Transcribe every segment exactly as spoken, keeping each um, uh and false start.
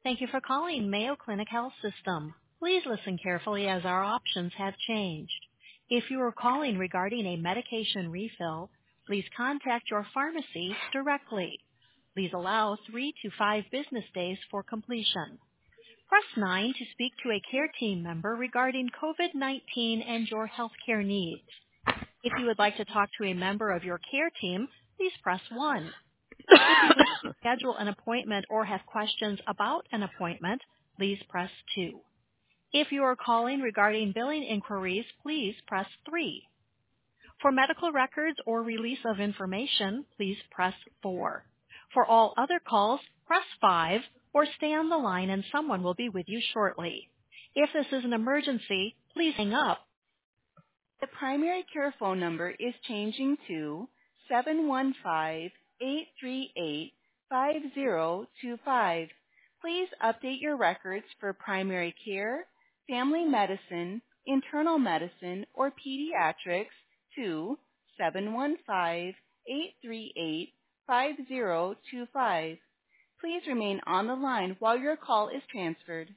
Thank you for calling Mayo Clinic Health System. Please listen carefully as our options have changed. If you are calling regarding a medication refill, please contact your pharmacy directly. Please allow three to five business days for completion. Press nine to speak to a care team member regarding COVID nineteen and your healthcare needs. If you would like to talk to a member of your care team, please press one. If you wish to schedule an appointment or have questions about an appointment, please press two. If you are calling regarding billing inquiries, please press three. For medical records or release of information, please press four. For all other calls, press five or stay on the line and someone will be with you shortly. If this is an emergency, please hang up. The primary care phone number is changing to seven one five, eight three eight, five zero two five. Please update your records for primary care, family medicine, internal medicine, or pediatrics to seven one five, eight three eight, five zero two five. Please remain on the line while your call is transferred.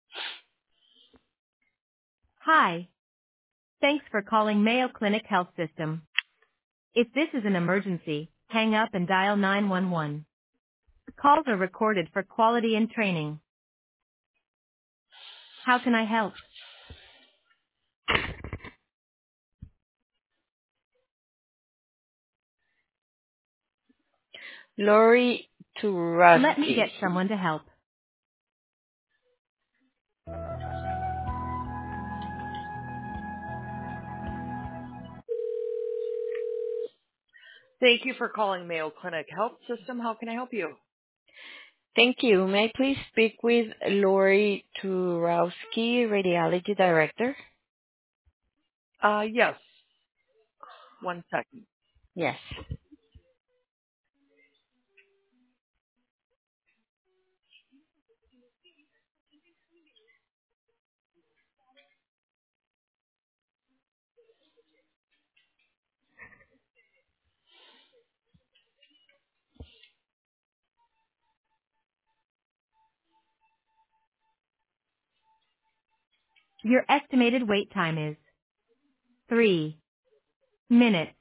Hi. Thanks for calling Mayo Clinic Health System. If this is an emergency, hang up and dial nine one one. Calls are recorded for quality and training. How can I help? Lori Let me Turovsky. get someone to help. Thank you for calling Mayo Clinic Health System. How can I help you? Thank you. May I please speak with Lori Turovsky, Radiology Director? Uh, yes. One second. Yes. Your estimated wait time is three minutes.